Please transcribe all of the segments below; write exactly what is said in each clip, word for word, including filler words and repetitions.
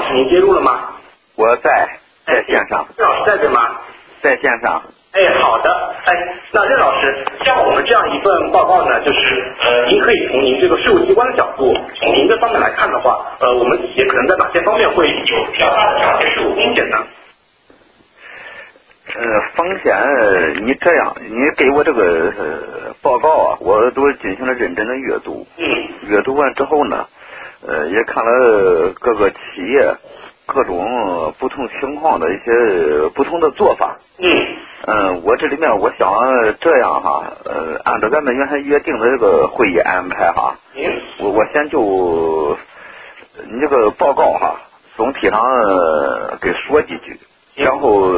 师您接入了吗？ 我在在线上。 任老师在这吗？ 在线上。 哎，好的。哎，那任老师，像我们这样一份报告呢，就是呃，您可以从您这个税务机关的角度，从您这方面来看的话，呃，我们企业可能在哪些方面会有比较大的这样的税务风险呢？ 呃，风险，你这样，你给我这个、呃、报告啊，我都进行了认真的阅读。 嗯。 阅读完之后呢，呃，也看了各个企业各种不同情况的一些不同的做法。 嗯。 嗯，我这里面我想这样哈，呃，按照咱们原先约定的这个会议安排哈， 嗯。 我我先就你这个报告哈，总体上、呃、给说几句，然后。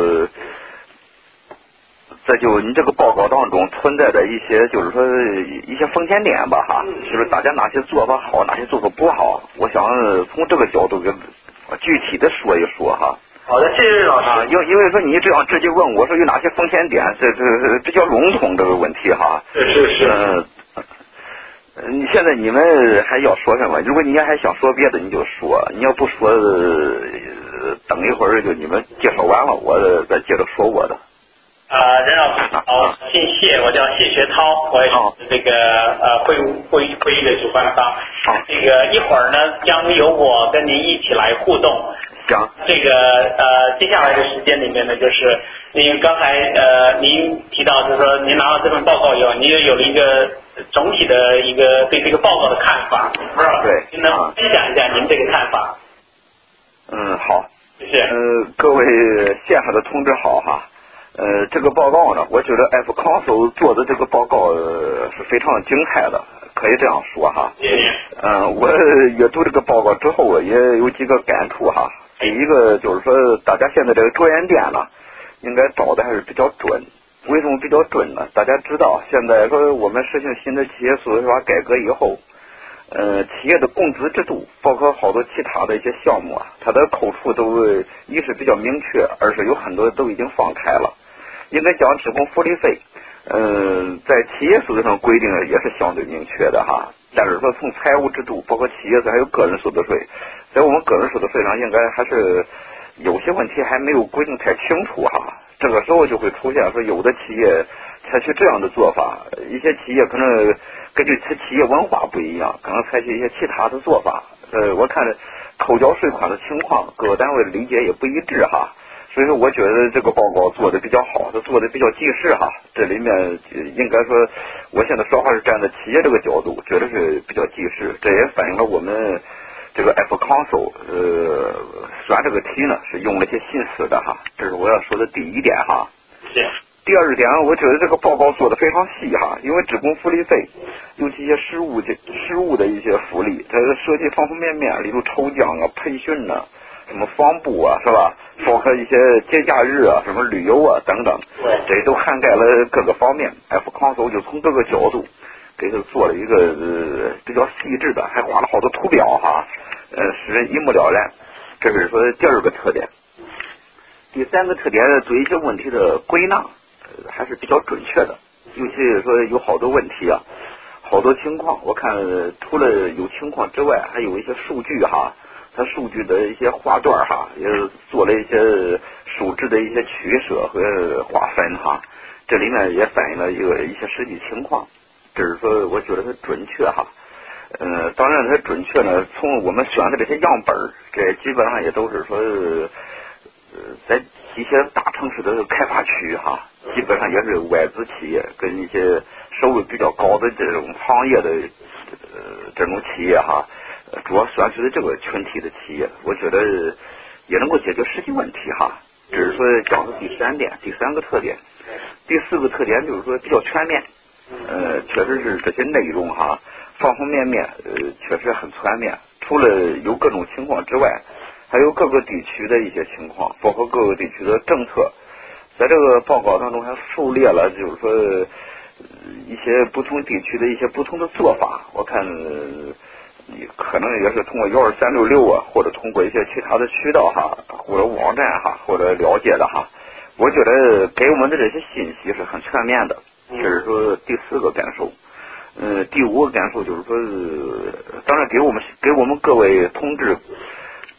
这就你这个报告当中存在的一些，就是说一些风险点吧哈，就是大家哪些做法好，哪些做法不好，我想从这个角度给具体的说一说哈。 好的，谢谢老师。 啊，因因为说你这样直接问我说有哪些风险点，这这比较笼统这个问题哈。 是是是。 嗯、呃，你现在你们还要说什么？如果你还想说别的，你就说；你要不说，呃、等一会儿就你们介绍完了，我再接着说我的。 啊、呃，任老师好，姓谢，我叫谢学涛，我也是这个呃会会会议的主办方。 好， 这个一会儿呢，将由我跟您一起来互动。 行。 这个呃，接下来的时间里面呢，就是您刚才呃您提到，就是说您拿到这份报告以后，您也有了一个总体的一个对这个报告的看法，不知道对， 您能分享一下您这个看法？ 嗯，好。 谢谢。 呃，各位线上的同志好哈。呃，这个报告呢，我觉得 F Council 做的这个报告、呃、是非常精彩的，可以这样说哈。 谢谢。 嗯、呃，我阅读这个报告之后，也有几个感触哈。第一个就是说，大家现在这个着眼点呢，应该找的还是比较准。为什么比较准呢？大家知道，现在说我们实行新的企业所得法改革以后，呃，企业的工资制度，包括好多其他的一些项目啊，它的扣除都一是比较明确，二是有很多都已经放开了。应该讲职工福利费，嗯、呃，在企业所得上规定也是相对明确的哈。但是说从财务制度，包括企业税还有个人所得税，在我们个人所得税上应该还是有些问题还没有规定太清楚哈。这个时候就会出现说有的企业采取这样的做法，一些企业可能根据其企业文化不一样，可能采取一些其他的做法。呃，我看扣缴税款的情况，各个单位的理解也不一致哈。所以说，我觉得这个报告做的比较好，它做的比较及时哈。这里面应该说，我现在说话是站在企业这个角度，觉得是比较及时。这也反映了我们这个 F Council 呃选这个题呢是用了一些心思的哈。这是我要说的第一点哈。 是。 第二点，我觉得这个报告做的非常细哈，因为职工福利费，尤其一些实务的实务的一些福利，它涉及方方面面，例如抽奖啊、培训呐、啊。什么房补啊，是吧？包括一些节假日啊，什么旅游啊等等，这都涵盖了各个方面。F Council 就从各个角度给他做了一个、呃、比较细致的，还画了好多图表哈，呃，使人一目了然。这是说第二个特点。第三个特点，对一些问题的归纳、呃、还是比较准确的，尤其是说有好多问题啊，好多情况，我看除了有情况之外，还有一些数据哈。它数据的一些划段哈，也做了一些数值的一些取舍和划分哈，这里面也反映了一个一些实际情况，只是说我觉得它准确哈。呃，当然它准确呢，从我们选的这些样本，这基本上也都是说，呃，在一些大城市的开发区哈，基本上也是外资企业跟一些收入比较高的这种行业的呃这种企业哈。主要选取的这个群体的企业，我觉得也能够解决实际问题哈。只是说讲的第三点，第三个特点，第四个特点就是说比较全面，呃，确实是这些内容哈，方方面面，呃，确实很全面。除了有各种情况之外，还有各个地区的一些情况，包括各个地区的政策，在这个报告当中还附列了，就是说、呃、一些不同地区的一些不同的做法，我看。呃你可能也是通过幺二三六六啊，或者通过一些其他的渠道哈，或者网站哈，或者了解的哈。我觉得给我们的这些信息是很全面的，这是说第四个感受。呃，第五个感受就是说，当然给我们给我们各位同志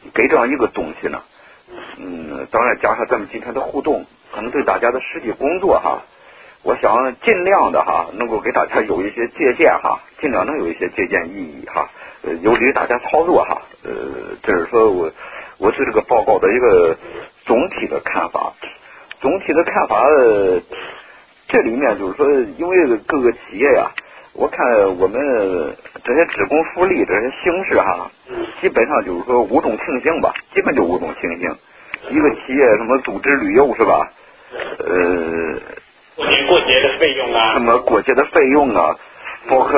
给这样一个东西呢，嗯，当然加上咱们今天的互动，可能对大家的实际工作哈，我想尽量的哈，能够给大家有一些借鉴哈，尽量能有一些借鉴意义哈，呃，有利于大家操作哈，呃，这是说我我对这个报告的一个总体的看法，总体的看法，呃、这里面就是说，因为各个企业呀，我看我们这些职工福利这些形式哈，基本上就是说五种情形吧，基本就五种情形，一个企业什么组织旅游是吧？呃。 过节过节的费用啊， 什么过节的费用啊，包括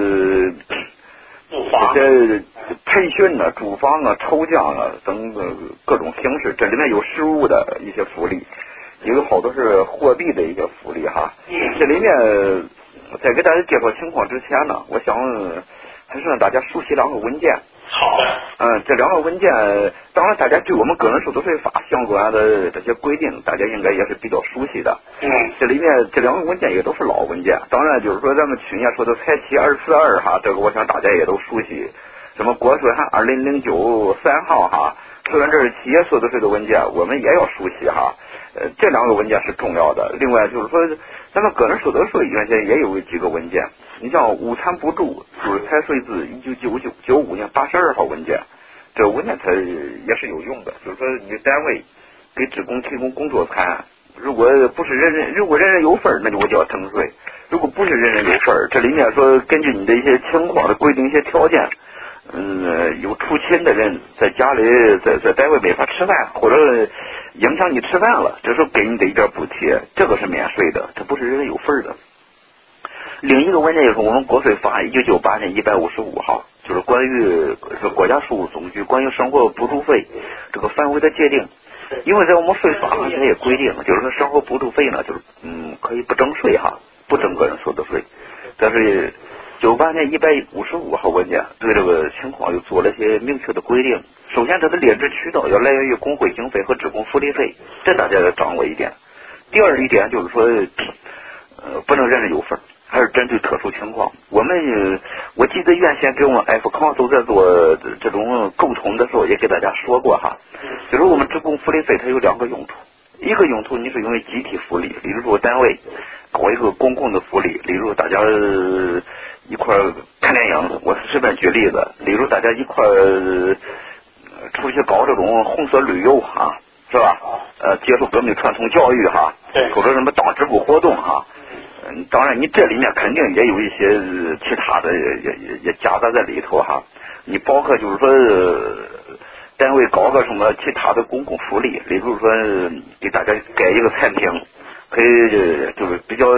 住房、 这些培训啊、住房啊、抽奖啊等各种形式，这里面有实物的一些福利，也有好多是货币的一些福利哈。 嗯， 这里面在给大家介绍情况之前呢，我想还是让大家熟悉两个文件。 好的。 嗯，这两个文件，当然大家对我们个人所得税法相关的这些规定，大家应该也是比较熟悉的。 嗯， 这里面这两个文件也都是老文件，当然就是说咱们去年说的财企二四二哈，这个我想大家也都熟悉。什么国税函二零零九三号哈，虽然这是企业所得税的文件，我们也要熟悉哈。呃，这两个文件是重要的。另外就是说，咱们个人所得税原先也有几个文件，你像午餐补助，就是财税字一九九九九五年八十二号文件，这个文件它也是有用的。就是说，你单位给职工提供工作餐，如果不是人人，如果人人有份，那就我就要征税；如果不是人人有份，这里面说根据你的一些情况的规定一些条件。嗯，有出勤的人在家里在在单位没法吃饭，或者影响你吃饭了，这时候给你的一点补贴，这个是免税的，这不是人人有份的。另一个文件就是我们国税法一九九八年一百五十五号，就是关于是国家税务总局关于生活补助费这个范围的界定。因为在我们税法上它也规定，就是说生活补助费呢，就是嗯可以不征税哈，不征个人所得税，但是。九八年一百五十五号文件对这个情况又做了一些明确的规定。首先，它的劣质渠道要来源于工会经费和职工福利费，这大家要掌握一点。第二一点就是说，呃，不能人人有份，还是针对特殊情况。我们我记得原先给我们 F Council 在做这种沟通的时候，也给大家说过哈，就是我们职工福利费它有两个用途，一个用途你是用于集体福利，比如说单位搞一个公共的福利，例如大家。一块看电影，我随便举例子，例如大家一块出去搞这种红色旅游哈，是吧？呃，接受革命传统教育哈， 对， 或者什么当支部活动哈。嗯，当然你这里面肯定也有一些其他的也也也夹杂在里头哈。你包括就是说单位搞个什么其他的公共福利，例如说给大家盖一个餐厅，可以就是比较。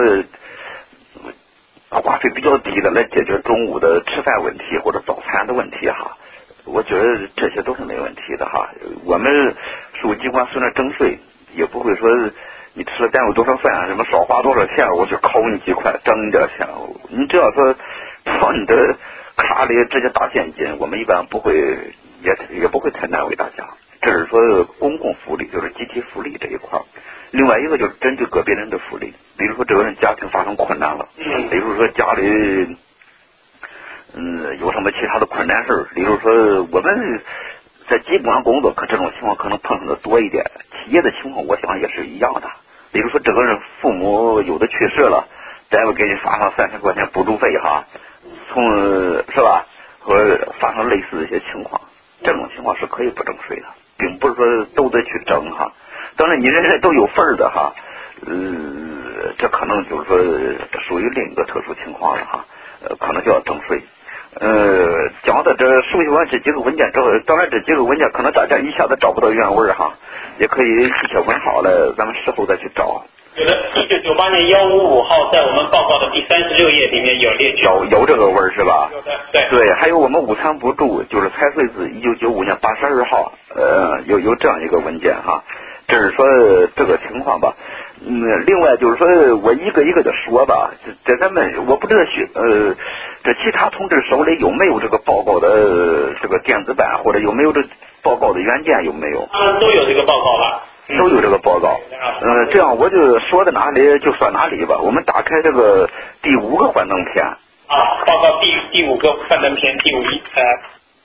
花费比较低的来解决中午的吃饭问题或者早餐的问题哈，我觉得这些都是没问题的哈。我们税务机关虽然征税，也不会说你吃了单位多少饭，什么少花多少钱，我就扣你几块，挣你点钱。你只要说到你的卡里直接打现金，我们一般不会也也不会太难为大家。这是说公共福利，就是集体福利这一块。另外一个就是针对个别人的福利，比如说这个人家庭发生困难了， 嗯， 比如说家里嗯有什么其他的困难事，比如说我们在机关工作，可这种情况可能碰上的多一点，企业的情况我想也是一样的。比如说这个人父母有的去世了，单位给你发上三千块钱补助费哈，从是吧？和发生类似的一些情况，这种情况是可以不征税的，并不是说都得去征哈。当然你人人都有份儿的哈，呃，这可能就是说属于另一个特殊情况了哈，呃，可能就要征税。呃，讲到这熟悉完这几个文件之后，当然这几个文件可能大家一下子找不到原文哈，也可以记下文号了，咱们事后再去找。 有的，一九九八年幺五五号在我们报告的第三十六页里面有列举。 有有这个文是吧？ 有的，对。 对，还有我们午餐补助，就是财税字一九九五年八十二号，呃，有有这样一个文件哈。这是说这个情况吧，嗯，另外就是说我一个一个的说吧，这咱们我不知道学呃，这其他同志手里有没有这个报告的这个电子版，或者有没有这报告的原件有没有？ 他们都有这个报告了， 嗯、都有这个报告。嗯、呃，这样我就说到哪里就说哪里吧。我们打开这个第五个幻灯片。 啊，报告第第五个幻灯片，第五一呃。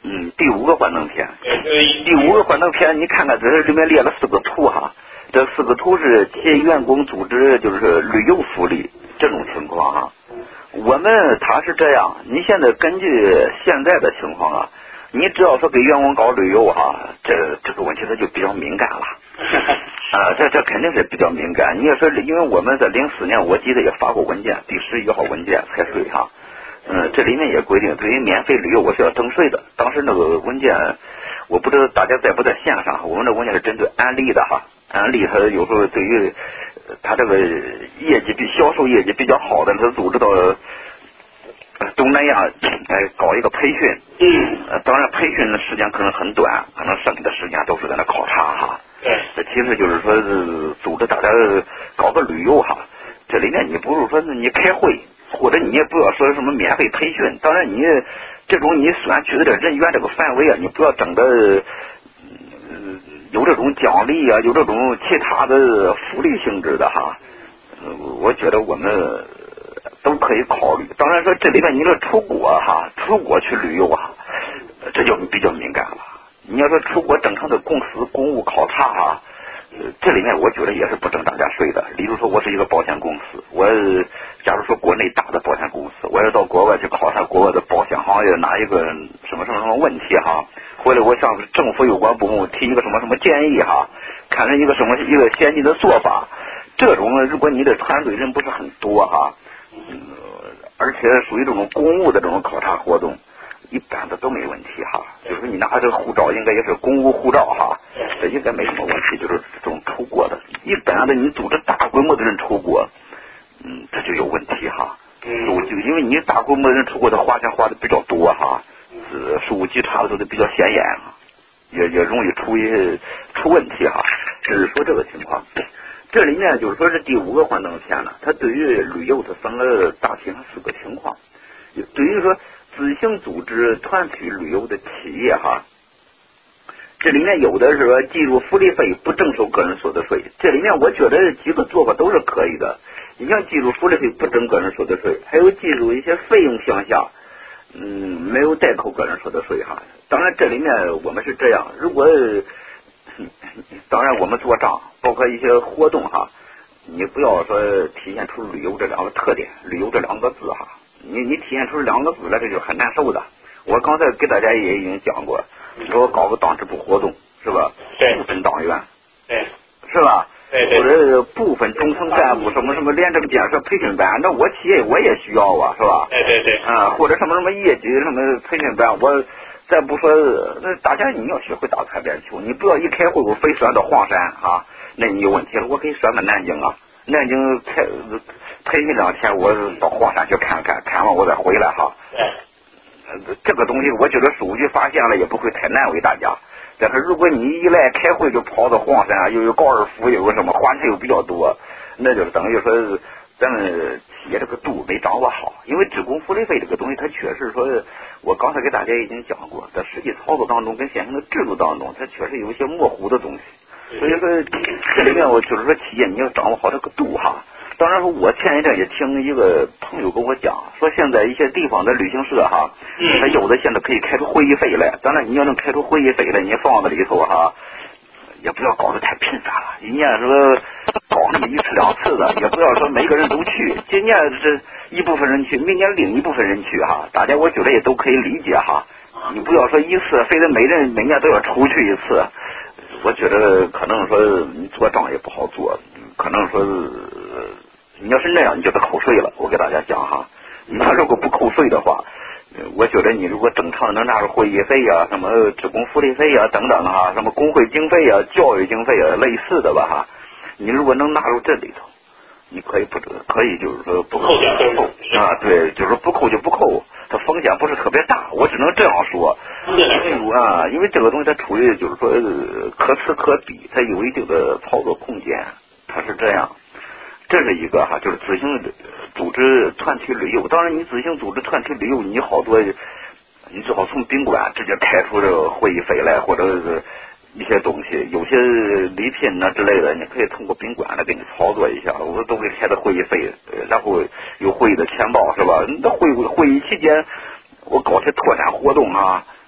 嗯，第五个幻灯片，第五个幻灯片，你看看这里面列了四个图哈，这四个图是企业员工组织就是旅游福利这种情况哈。我们他是这样，你现在根据现在的情况啊，你只要说给员工搞旅游哈，这这个问题它就比较敏感了。啊，这这肯定是比较敏感。你要说，因为我们在零四年，我记得也发过文件，第十一号文件才税哈。嗯，这里面也规定，对于免费旅游我是要征税的。当时那个文件，我不知道大家在不在线上，我们的文件是针对安利的哈。安利它有时候对于他这个业绩比销售业绩比较好的，他组织到东南亚来搞一个培训。 嗯。 呃，当然培训的时间可能很短，可能剩下的时间都是在那考察哈。 对。 这其实就是说是组织大家搞个旅游哈。这里面你不是说你开会。或者你也不要说什么免费培训，当然你这种你选取的这人员这个范围啊，你不要整的、嗯、有这种奖励啊，有这种其他的福利性质的哈。我觉得我们都可以考虑。当然说这里面你说出国哈，出国去旅游啊，这就比较敏感了。你要说出国正常的公司公务考察哈。这里面我觉得也是不征大家税的。例如说，我是一个保险公司，我假如说国内大的保险公司，我要到国外去考察国外的保险行业哪一个什么什么什么问题哈，回来我向政府有关部门提一个什么什么建议哈，看成一个什么一个先进的做法。这种如果你的团队人不是很多哈，嗯，而且属于这种公务的这种考察活动。一般的都没问题哈，就是你拿这个护照应该也是公务护照哈，这应该没什么问题。就是这种出国的，一般的你组织大规模的人出国，嗯，这就有问题哈。 嗯， 就因为你大规模的人出国，他花钱花的比较多哈，呃，税务稽查的都得比较显眼哈，也也容易出一出问题哈。就是说这个情况，这里面就是说是第五个幻灯片呢，它对于旅游它分了大体上四个情况，对于说。自行组织团体旅游的企业哈，这里面有的是说计入福利费不征收个人所得税，这里面我觉得几个做法都是可以的。你像计入福利费不征个人所得税，还有计入一些费用项下，嗯，没有代扣个人所得税哈。当然这里面我们是这样，如果当然我们做账，包括一些活动哈，你不要说体现出旅游这两个特点，旅游这两个字哈。你你体现出两个字来，这就很难受的。我刚才给大家也已经讲过，说搞个党支部活动是吧？ 对。 部分党员。 对。 是吧？ 对对。 或者部分中层干部什么什么廉政建设培训班，那我企业我也需要啊，是吧？ 对对对。 啊，或者什么什么业绩什么培训班，我再不说，那大家你要学会打擦边球，你不要一开会我非选到黄山啊，那你有问题了，我可以选到南京啊。南京开培训两天，我到黄山去看看，看完我再回来哈。 对。 这个东西我觉得数据发现了也不会太难为大家。但是如果你一来开会就跑到黄山，又有高尔夫，又有什么花钱又比较多，那就等于说咱们企业这个度没掌握好。因为职工福利费这个东西，它确实说，我刚才给大家已经讲过，在实际操作当中跟现行的制度当中，它确实有一些模糊的东西。所以说，这里面我就是说，企业你要掌握好这个度哈。当然说，我前一阵也听一个朋友跟我讲，说现在一些地方的旅行社哈，他有的现在可以开出会议费来。当然，你要能开出会议费来，你放在里头哈，也不要搞得太频繁了。一年说搞那么一次两次的，也不要说每个人都去。今年是一部分人去，明年另一部分人去哈。大家我觉得也都可以理解哈。你不要说一次，非得每人每年都要出去一次。我觉得可能说你做账也不好做，可能说你要是那样，你就得扣税了。我给大家讲哈，你要如果不扣税的话，我觉得你如果正常能拿出会议费呀、什么职工福利费呀等等哈，什么工会经费呀、教育经费呀类似的吧哈，你如果能纳入这里头，你可以不可以就是说不扣不扣啊，对，就是不扣就不扣，它风险不是特别大，我只能这样说。啊，因为这个东西它处于就是说可此可彼，它有一定的操作空间，它是这样。这是一个哈，就是自行组织团体旅游。当然，你自行组织团体旅游，你好多你最好从宾馆直接开出这个会议费来，或者是一些东西，有些礼品呐之类的，你可以通过宾馆来给你操作一下，我都给开的会议费，然后有会议的钱包是吧？那会会议期间我搞些拓展活动啊，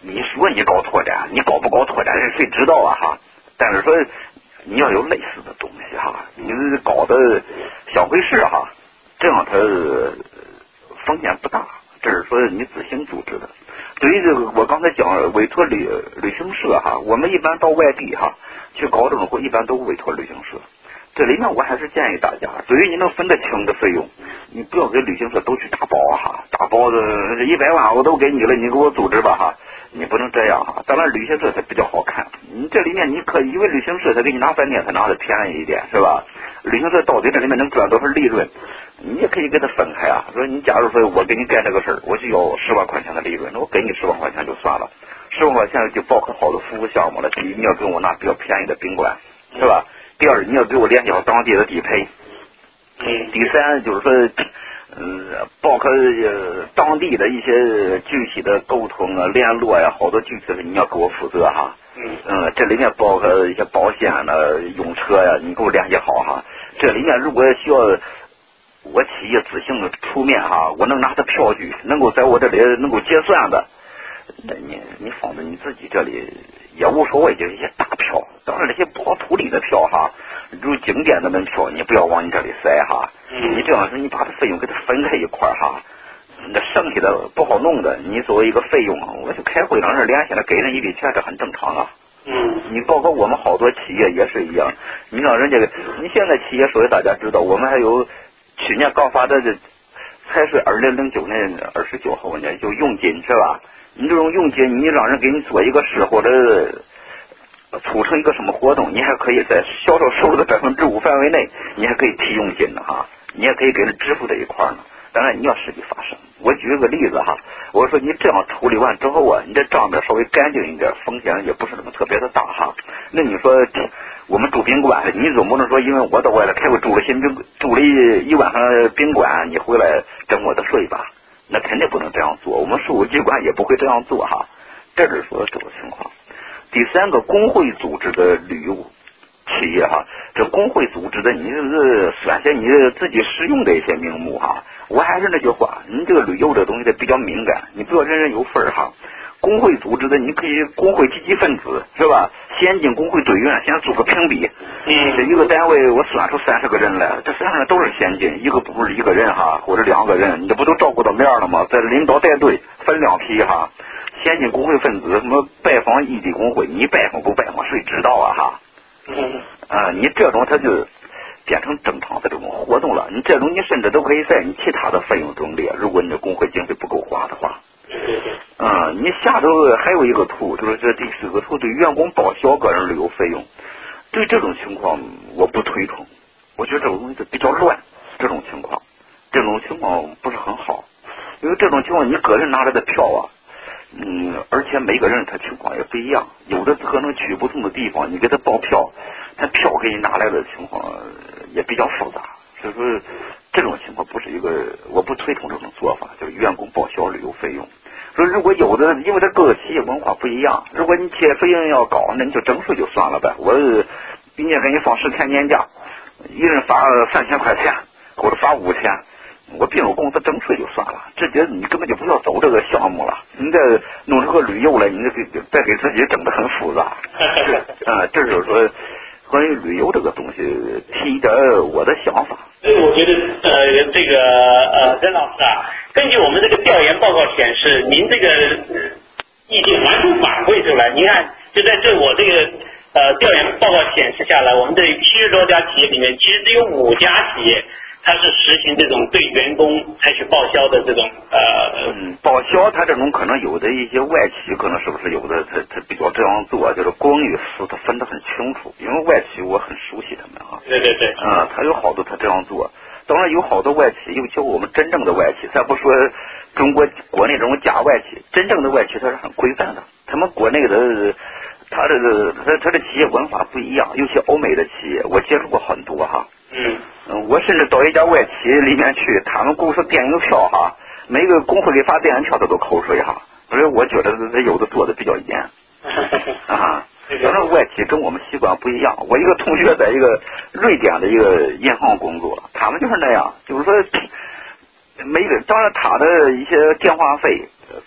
你说你搞拓展，你搞不搞拓展谁知道啊哈？但是说你要有类似的东西哈，你搞的小回事哈，这样它风险不大。这是说你自行组织的。对于这个我刚才讲委托旅旅行社哈，我们一般到外地哈去搞这种活，一般都委托旅行社。这里面我还是建议大家，对于你能分得清的费用，你不要给旅行社都去打包哈，打包的一百万我都给你了，你给我组织吧哈，你不能这样哈。当然旅行社它比较好看，你这里面你可以因为旅行社它给你拿饭店，它拿的便宜一点是吧？旅行社到底这里面能赚多少利润，你也可以给它分开啊。说你假如说我给你干这个事儿，我就要十万块钱的利润，那我给你十万块钱就算了，十万块钱就包括好的服务项目了。第一，你要给我拿比较便宜的宾馆，是吧？第二，你要给我联系好当地的地陪。 嗯。 第三，就是说，嗯，包括呃当地的一些具体的沟通啊、联络呀、啊，好多具体的你要给我负责哈。 嗯。 嗯，这里面包括一些保险呢、用车呀，你给我联系好哈。这里面如果需要我企业自行的出面哈，我能拿着票据，能够在我这里能够结算的，那你你放在你自己这里也无所谓，就是一些大票。当然这些跑土里的票哈，如景点的门票，你不要往你这里塞哈。 嗯。 你这样是你把这费用给它分开一块哈，那剩下的不好弄的，你作为一个费用，我就开会让人联系了，给人一笔钱，这很正常啊。 嗯。 你包括我们好多企业也是一样，你让人家，你现在企业所以大家知道，我们还有去年刚发的这财税二零零九年二十九号呢，就佣金是吧？你这种佣金，你让人给你做一个事或者促成一个什么活动，你还可以在销售收入的百分之五范围内，你还可以提佣金的哈，你也可以给人支付这一块呢。当然你要实际发生。我举个例子哈，我说你这样处理完之后啊，你这账面稍微干净一点，风险也不是那么特别的大哈。那你说我们住宾馆，你总不能说因为我到外头开会住了新宾住了一一晚上宾馆，你回来征我的税吧？那肯定不能这样做，我们税务机关也不会这样做哈。这是说这个情况。第三个，工会组织的旅游企业哈，这工会组织的你是算些你自己使用的一些名目哈。我还是那句话，你这个旅游这东西得比较敏感，你不要人人有份哈。工会组织的，你可以工会积极分子是吧？先进工会队员，先做个评比。 嗯。 这一个单位我算出三十个人来，这三十人都是先进，一个不是一个人哈，或者两个人，你这不都照顾到面了吗？在领导带队分两批哈。先进工会分子什么拜访异地工会，你拜访不拜访谁知道啊哈？ 嗯。 啊，你这种他就变成正常的这种活动了。你这种你甚至都可以在你其他的费用中列，如果你的工会经费不够花的话。嗯，你下头还有一个图，就是这第四个图，对员工报销个人旅游费用。对这种情况我不推崇，我觉得这种东西比较乱，这种情况，这种情况不是很好，因为这种情况你个人拿来的票啊。嗯，而且每个人他情况也不一样，有的可能去不同的地方，你给他报票，他票给你拿来的情况也比较复杂，所以说这种情况不是一个，我不推崇这种做法，就是员工报销旅游费用。说如果有的，因为他各个企业文化不一样，如果你企业费用要高，那你就征税就算了呗。我今年给你放十天年假，一人发三千块钱或者发五千。我并有公司征税就算了，直接你根本就不要走这个项目了。你再弄这个旅游了，你这再给自己整得很复杂。啊，这就是说关于旅游这个东西提一点我的想法。 所以我觉得呃，这个呃，任老师啊，根据我们这个调研报告显示，您这个意见完全反馈出来。您看，就在这我这个呃调研报告显示下来，我们这七十多家企业里面，其实只有五家企业。它是实行这种对员工采取报销的这种呃， 嗯，报销它这种可能有的一些外企可能是不是有的他他比较这样做，就是公与私他分得很清楚，因为外企我很熟悉他们啊。 对对对。 啊、嗯，他有好多他这样做，当然有好多外企，尤其我们真正的外企，咱不说中国国内这种假外企，真正的外企它是很规范的，他们国内的他这个他他的企业文化不一样，尤其欧美的企业，我接触过很多哈。 嗯。 嗯，我甚至到一家外企里面去，他们公司电影票哈，每个工会给发电影票他都扣税哈，所以我觉得他有的做的比较严啊。当然外企跟我们习惯不一样，我一个同学在一个瑞典的一个银行工作，他们就是那样，就是说每个当然他的一些电话费、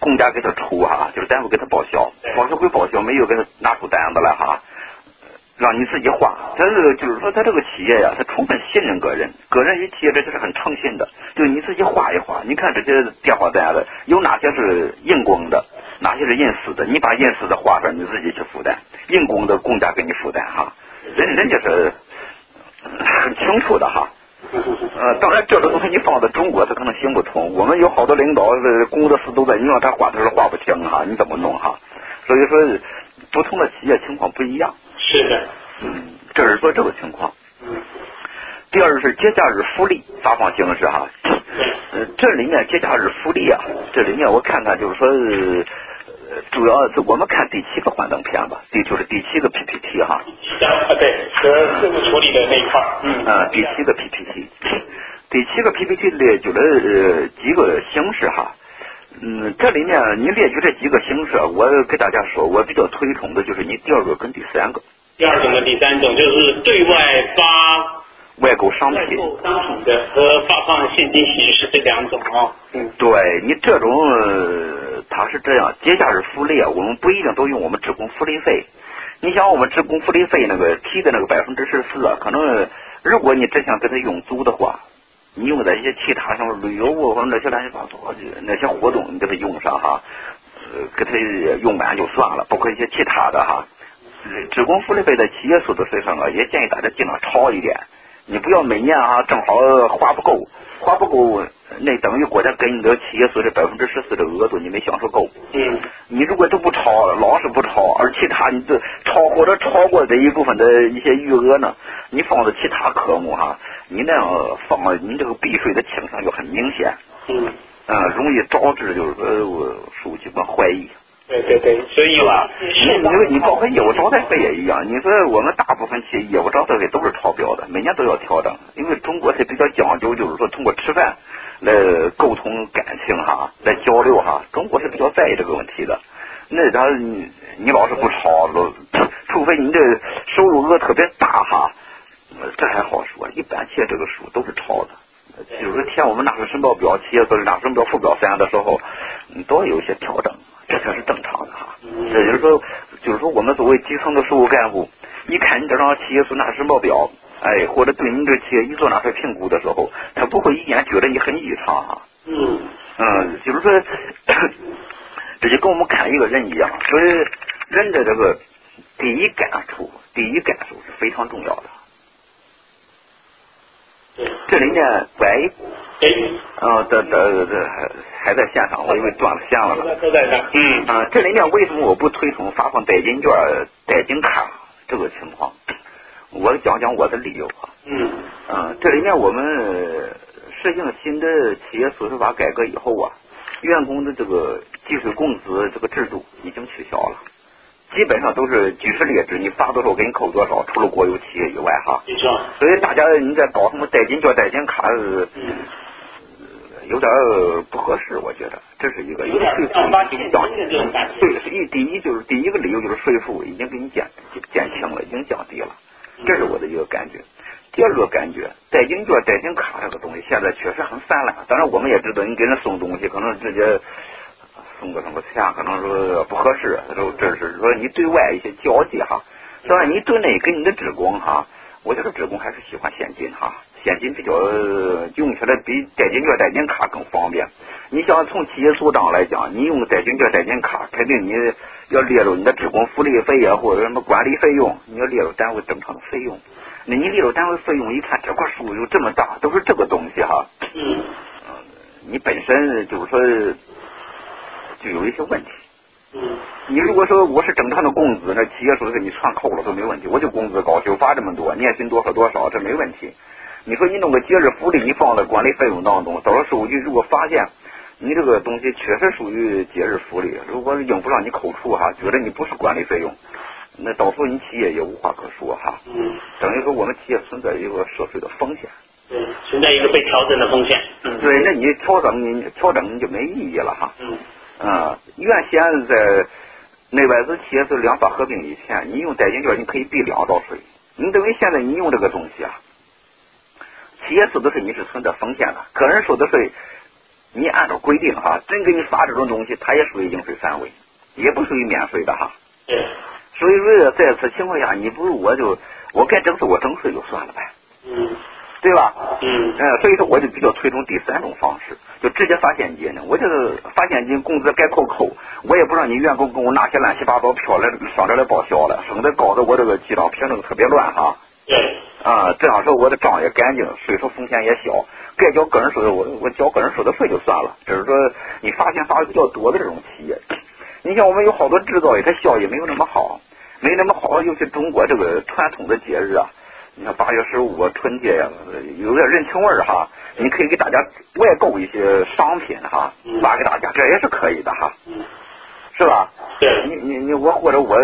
公家给他出哈，就是单位给他报销，报销归报销，没有给他拿出单子来哈，让你自己花。但是就是说他这个企业呀，他充分信任个人，个人与企业这就是很诚信的，就你自己花一花。你看这些电话单子有哪些是印公的，哪些是印私的，你把印私的花上你自己去负担，印公的公家给你负担哈，人人家是很清楚的哈。呃，当然这个东西你放在中国它可能行不通，我们有好多领导公的事都在，你让他花他是花不清哈，你怎么弄哈？所以说不同的企业情况不一样。 是的， 嗯，这是说这个情况。第二是节假日福利发放形式哈，呃，这里面节假日福利啊，这里面我看看就是说，呃，主要是我们看第七个幻灯片吧，第就是第七个 P P T 哈。 啊，对，和事务处理的那一块儿。嗯。 啊，第七个 P P T， 第七个 P P T 列举了呃几个形式哈。嗯，这里面你列举这几个形式，我给大家说，我比较推崇的就是你第二个跟第三个。 第二种跟第三种就是对外发外购商品、 外购商品的和发放现金形式这两种啊。嗯， 对你这种、呃、它是这样，节假日福利啊，我们不一定都用我们职工福利费。你想我们职工福利费那个提的那个百分之十四啊，可能如果你真想给它用足的话，你用在一些其他像旅游啊或者那些乱七八糟的那些活动，你给它用上哈，呃，给它用完就算了，包括一些其他的哈。职工福利费在企业所得税上啊，也建议大家尽量超一点。你不要每年啊正好花不够，花不够那等于国家给你的企业所得百分之十四的额度你没享受够。 嗯， 你如果都不超，老是不超，而其他你这超或者超过这一部分的一些余额呢，你放在其他科目哈，你那样放你这个避税的倾向就很明显。 嗯， 嗯，容易招致就是说我书记官怀疑。 对对对，所以吧， 你你包括业务招待费也一样。你说我们大部分企业业务招待费都是超标的，每年都要调整，因为中国是比较讲究，就是说通过吃饭来沟通感情哈，来交流哈。中国是比较在意这个问题的。那他你你老是不超，除非你这收入额特别大哈，这还好说。一般企业这个数都是超的。就是填我们纳税申报表、企业所得纳税申报附表三的时候，都要有一些调整。这才是正常的哈，这就是说，就是说我们作为基层的税务干部，一看你这张企业所纳税申报表，哎，或者对你这企业一做纳税评估的时候，他不会一眼觉得你很异常哈。 嗯嗯，就是说，这就跟我们看一个人一样，所以人的这个第一感触，第一感受是非常重要的。这里面喂， 哎， 嗯，这这这还在线上，我以为断了线了呢。 都在这。嗯啊，这里面为什么我不推崇发放代金券、代金卡这个情况？我讲讲我的理由啊。 嗯嗯，这里面我们实行新的企业所得法改革以后啊，员工的这个计税工资这个制度已经取消了。基本上都是举世列支，你发多少给你扣多少，除了国有企业以外哈。 没错。 所以大家你在搞什么代金券、代金卡，呃嗯、 有点不合适，我觉得这是一个。 有点上发现金的这种感觉。 对，是一第一就是第一个理由就是税负已经给你减减轻了，已经降低了，这是我的一个感觉。第二个感觉，代金券、代金卡这个东西现在确实很泛滥。当然我们也知道，你给人送东西可能直接送个什么钱，可能说不合适，这是说你对外一些交际哈。当然你对内跟你的职工哈，我觉得职工还是喜欢现金哈，现金比较用起来比代金券、代金卡更方便。你想从企业组长来讲，你用代金券、代金卡，肯定你要列入你的职工福利费啊，或者什么管理费用，你要列入单位正常的费用。那你列入单位费用，一看这块数有这么大，都是这个东西哈。 嗯。 嗯，你本身就是说就有一些问题。 嗯。 你如果说我是正常的工资，那企业说是你全扣了都没问题，我就工资高，就发这么多，年薪多少多少，这没问题。你说你弄个节日福利，你放在管理费用当中，到了税务局如果发现你这个东西确实属于节日福利，如果应不上你扣除哈，觉得你不是管理费用，那到时候你企业也无话可说哈。 嗯。 等于说我们企业存在一个涉税的风险。 对，存在一个被调整的风险。嗯。 对，那你调整你调整你就没意义了哈。 嗯。 啊、嗯，原先在内外资企业是两法合并以前，你用代金券你可以避两道税，你等于现在你用这个东西啊，企业所得税你是存在风险的，个人所得税你按照规定哈，真给你发这种东西，它也属于应税范围，也不属于免税的哈。 对。 所以说在此情况下，你不如我就我该征税我征税就算了呗。 嗯。 对吧？ 嗯。 呃，所以说我就比较推崇第三种方式，就直接发现金呢。我就是发现金，工资该扣扣，我也不让你员工给我拿些乱七八糟票来上这来报销了，省得搞得我这个记账凭证特别乱哈。 对。 啊，这样说我的账也干净，税收风险也小，该交个人所得我我交个人所得税就算了。就是说你发现发的比较多的这种企业，你像我们有好多制造业，它效益没有那么好，没那么好，尤其中国这个传统的节日啊。你看八月十五春节呀，有点人情味儿哈，你可以给大家外购一些商品哈，发给大家，这也是可以的哈，是吧？ 对。 你你你我或者我，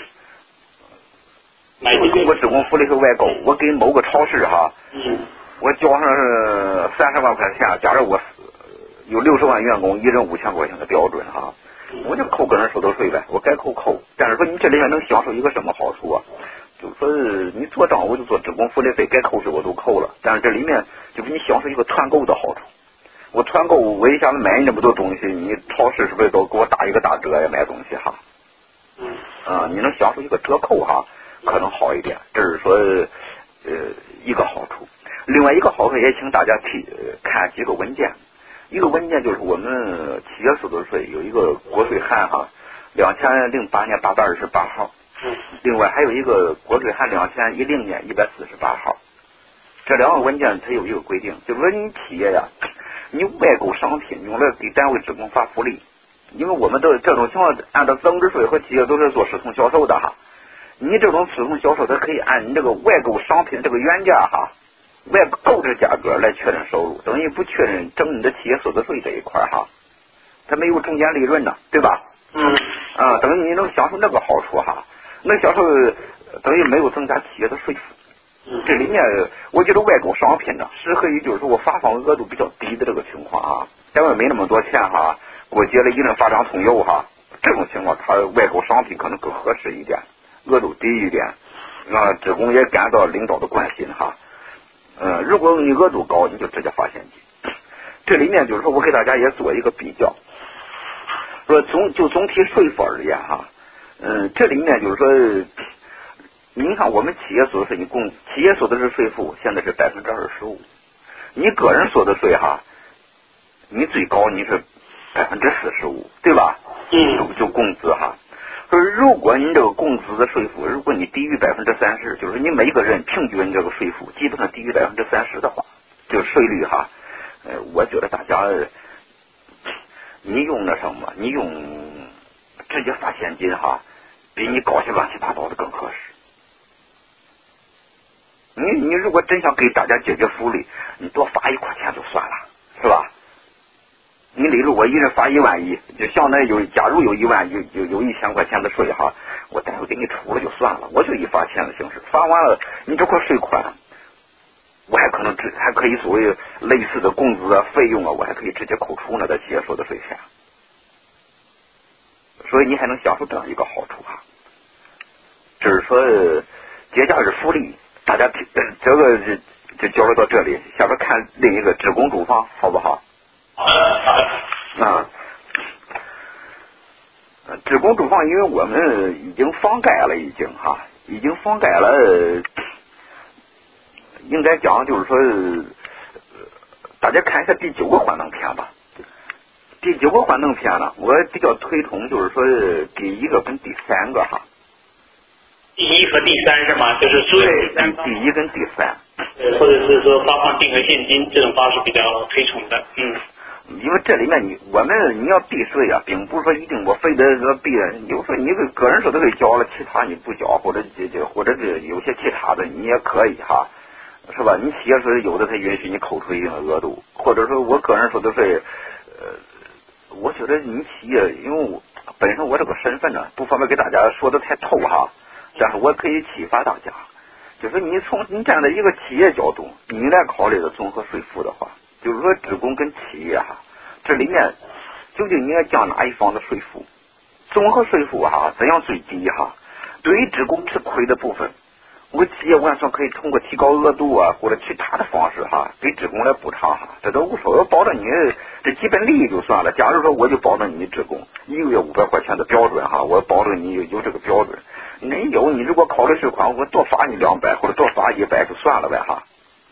我我职工福利是外购，我给某个超市哈， 嗯， 我交上三十万块钱，假如我有六十万员工，一人五千块钱的标准哈，我就扣个人所得税呗，我该扣扣。但是说你这里面能享受一个什么好处啊？就说你做账我就做职工福利费，该扣税我都扣了，但是这里面就给你享受一个团购的好处。我团购我一下子买那么多东西，你超市是不是都给我打一个打折呀？买东西哈， 嗯， 啊，你能享受一个折扣哈，可能好一点。这是说呃一个好处。另外一个好处也请大家提看几个文件，一个文件就是我们企业所得税有一个国税函哈，两千零八年八百二十八号。另外还有一个国税函两千一零年一百四十八号，这两个文件它有一个规定，就是说你企业呀，你外购商品用来给单位职工发福利，因为我们的这种情况按照增值税和企业都是做视同销售的哈，你这种视同销售它可以按你这个外购商品这个原价哈，外购这价格来确认收入，等于不确认征你的企业所得税这一块哈，它没有中间利润呢，对吧？ 嗯， 啊，等于你能享受那个好处哈。能享受等于没有增加企业的税负，这里面我觉得外购商品呢，适合于就是说我发放额度比较低的这个情况啊，单位没那么多钱哈，给我结了一顿发张通邮哈，这种情况它外购商品可能更合适一点，额度低一点，啊，职工也感到领导的关心哈，呃，如果你额度高，你就直接发现金。这里面就是说我给大家也做一个比较，说总就总体税负而言哈。嗯，这里面就是说，你看我们企业所得税，你共企业所得税税负现在是百分之二十五，你个人所得税哈，你最高你是百分之四十五，对吧？ 嗯， 就就工资哈。说如果你这个工资的税负，如果你低于百分之三十，就是你每一个人平均这个税负基本上低于百分之三十的话，就税率哈，呃，我觉得大家你用那什么，你用直接发现金哈。比你搞些乱七八糟的更合适。你你如果真想给大家解决福利，你多发一块钱就算了，是吧？你例如我一人发一万一，就相当于有，假如有一万有有有一千块钱的税哈，我待会给你出了就算了，我就以发钱的形式发完了，你这块税款，我还可能直还可以作为类似的工资啊费用啊，我还可以直接扣除那个企业所得税钱，所以你还能享受这样一个好处哈。这是说节假日福利，大家这个就就交流到这里，下边看另一个职工住房好不好？啊，职工住房，因为我们已经房改了，已经哈，已经房改了，应该讲就是说，大家看一下第九个幻灯片吧。第九个幻灯片呢，我比较推崇就是说第一个跟第三个哈。 第一和第三是吗？就是所有第三第一跟第三， 或者是说发放定额现金这种方式比较推崇的，嗯。 因为这里面你我们你要避税啊，并不是说一定我非得说避，有时候你个人所得税交了，其他你不交，或者这这或者是有些其他的你也可以哈，是吧？你企业税有的它允许你扣除一定的额度，或者说我个人所得税，呃，我觉得你企业，因为我本身我这个身份呢，不方便给大家说的太透哈，但是我可以启发大家，就是你从你站在一个企业角度，你来考虑的综合税负的话。就是说职工跟企业哈，这里面究竟应该降哪一方的税负？综合税负哈，怎样最低哈？对于职工吃亏的部分， 我企业完全可以通过提高额度啊，或者其他的方式哈，给职工来补偿哈，这都无所谓，保证你这基本利益就算了。假如说我就保证你职工一个月五百块钱的标准哈，我保证你有有这个标准。没有，你如果考虑税款，我多罚你两百或者多罚一百就算了呗哈。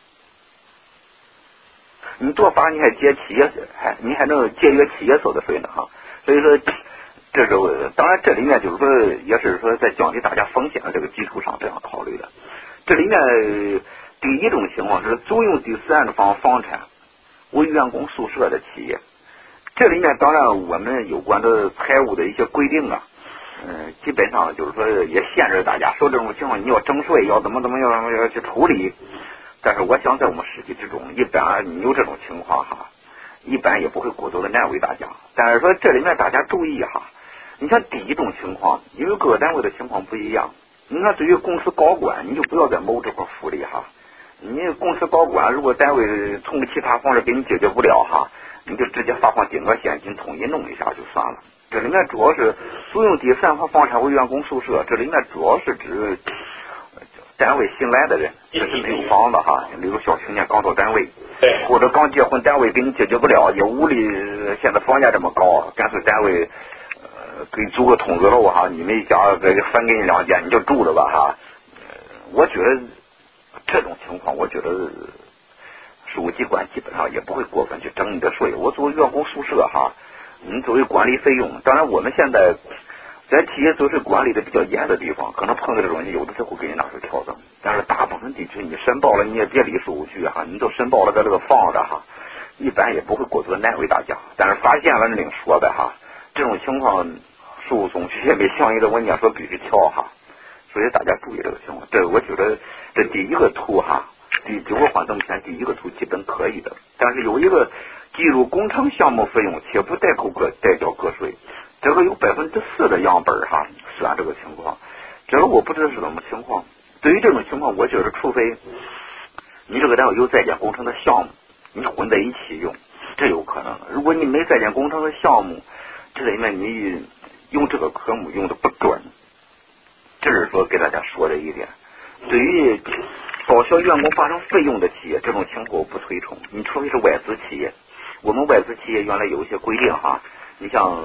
你多罚你还节企业还你还能节约企业所得税呢哈。所以说。这是当然，这里面就是说，也是说在降低大家风险的这个基础上这样考虑的。这里面第一种情况是租用第三方房产为员工宿舍的企业，这里面当然我们有关的财务的一些规定啊，嗯，基本上就是说也限制大家说这种情况你要征税要怎么怎么样要去处理。但是我想在我们实际之中，一般你有这种情况哈，一般也不会过多的难为大家。但是说这里面大家注意哈。你像第一种情况，因为各个单位的情况不一样。你看，对于公司高管，你就不要再谋这块福利哈。你公司高管如果单位通过其他方式给你解决不了哈，你就直接发放定额现金，统一弄一下就算了。这里面主要是租用第三方房产为员工宿舍，这里面主要是指单位新来的人，这是没有房的哈，例如小青年刚到单位，或者刚结婚，单位给你解决不了，也无力，现在房价这么高，干脆单位。给租个筒子楼哈，你们一家给分给你两间，你就住着吧哈。我觉得这种情况，我觉得税务机关基本上也不会过分去征你的税。我作为员工宿舍哈，你作为管理费用，当然我们现在在企业做税管理的比较严的地方，可能碰到这种有的时候给你拿出调整，但是大部分地区你申报了你也别理税务局哈，你都申报了在这个放着哈，一般也不会过多难为大家。但是发现了另说呗哈。这种情况，税务总局也没相应的文件说必须调哈，所以大家注意这个情况。这我觉得这第一个图哈，第九个缓征前第一个图基本可以的，但是有一个计入工程项目费用且不代扣个代缴个税，这个有百分之四的样本哈，算这个情况，这个我不知道是什么情况。对于这种情况，我觉得除非你这个单位有在建工程的项目，你混在一起用，这有可能。如果你没在建工程的项目，这里面你用这个科目用的不准，这是说给大家说的一点。对于报销员工发生费用的企业，这种情况我不推崇。你除非是外资企业，我们外资企业原来有一些规定哈，你像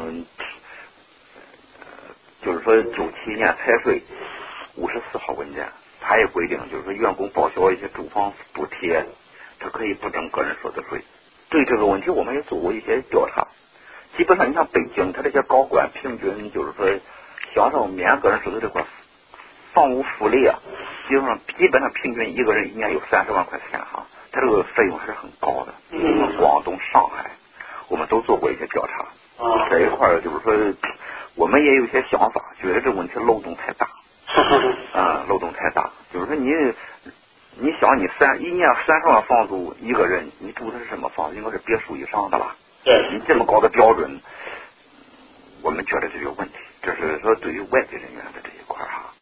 就是说九七年财税五十四号文件，它也规定就是说员工报销一些住房补贴，这可以不征个人所得税。对这个问题我们也做过一些调查。基本上你像北京，他这些高管平均就是说享受免个人所得这块房屋福利啊，基本上基本上平均一个人一年有三十万块钱哈，他这个费用还是很高的。嗯，广东、上海，我们都做过一些调查，这一块就是说我们也有一些想法，觉得这问题漏洞太大，啊、嗯，漏洞太大，就是说你你想你三一年三十万房租一个人，你住的是什么房子？应该是别墅以上的吧？ 对， 你这么高的标准，我们觉得这有问题。这是说对于外籍人员的这